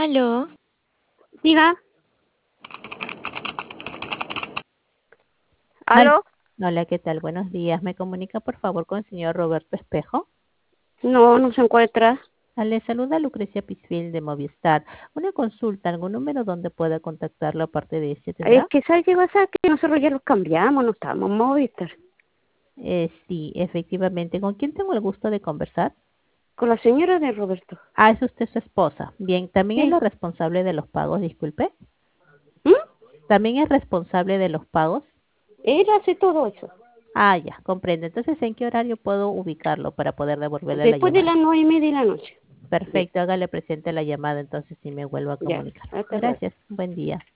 Aló, Diga, Al- ¿aló? Hola, ¿qué tal? Buenos días. ¿Me comunica por favor con el señor Roberto Espejo? No, no se encuentra. Le saluda Lucrecia Pisfil de Movistar. Una consulta, ¿algún número donde pueda contactarlo aparte de este Es tendrá? que ¿sabe qué pasa? Que nosotros ya los cambiamos, no estamos en Movistar. Sí, efectivamente. ¿Con quién tengo el gusto de conversar? Con la señora de Roberto. Ah, es usted su esposa. Bien, ¿también es Sí. la responsable de los pagos? Disculpe. ¿Mm? ¿También es responsable de los pagos? Él hace todo eso. Ah, ya, comprendo. Entonces, ¿en qué horario puedo ubicarlo para poder devolverle la Después de llamada? las 9:30 de la noche. Bien, Perfecto, hágale presente la llamada entonces si me vuelvo a ya. comunicar. Hasta luego. Gracias, buen día.